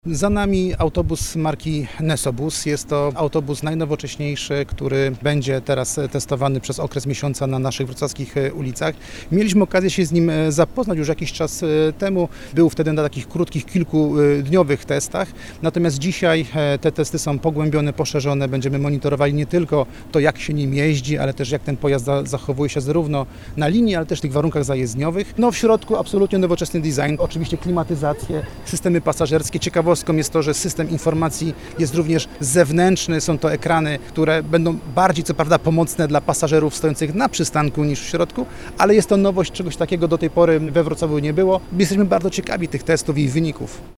Za nami autobus marki Nesobus. Jest to autobus najnowocześniejszy, który będzie teraz testowany przez okres miesiąca na naszych wrocławskich ulicach. Mieliśmy okazję się z nim zapoznać już jakiś czas temu. Był wtedy na takich krótkich, kilkudniowych testach. Natomiast dzisiaj te testy są pogłębione, poszerzone. Będziemy monitorowali nie tylko to, jak się nim jeździ, ale też jak ten pojazd zachowuje się zarówno na linii, ale też w tych warunkach zajezdniowych. No w środku absolutnie nowoczesny design, oczywiście klimatyzacje, systemy pasażerskie. Ciekawostką jest to, że system informacji jest również zewnętrzny. Są to ekrany, które będą bardziej, co prawda, pomocne dla pasażerów stojących na przystanku niż w środku, ale jest to nowość, czegoś takiego do tej pory we Wrocławiu nie było. Jesteśmy bardzo ciekawi tych testów i ich wyników.